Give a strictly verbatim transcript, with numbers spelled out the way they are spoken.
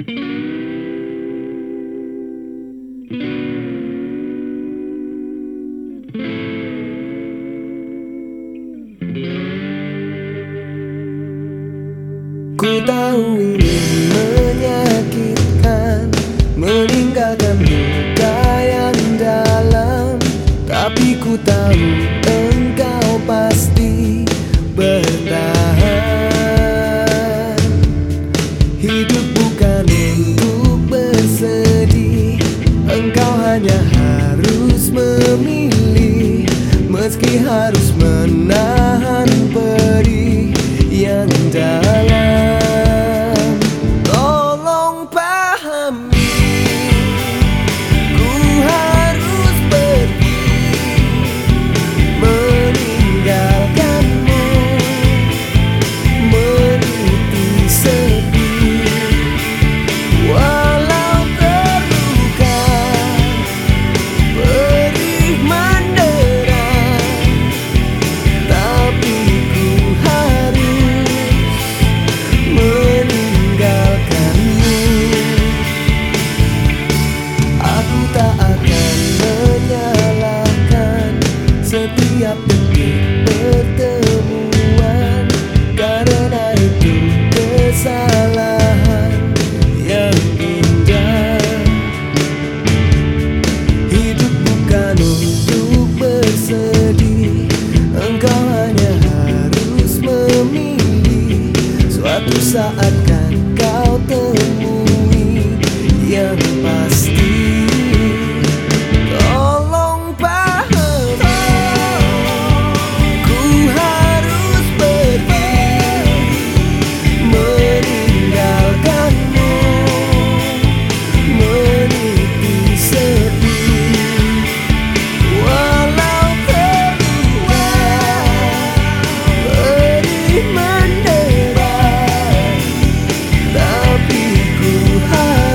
Ku tahu ini menyakitkan, meninggalkan luka yang dalam, tapi ku tahu engkau pasti bertahan. Hidup bukan untuk bersedih, engkau hanya harus memilih, meski harus menahan pedih yang dalam. Tolong pahami, ku harus pergi meninggalkanmu, meniti sedih. Walau terluka, pedih mendera, tapi ku harus meninggalkanmu. Aku tak akan menyalahkan setiap detik pertemuan, karena itu kesalahan yang indah. Hidup bukan untuk bersedih, engkau hanya harus memilih, suatu saat kan kau temui yang pasti. Tolong pahami, ku harus pergi meninggalkanmu, meniti sedih. Walau terluka, pedih mendera, tapi ku harus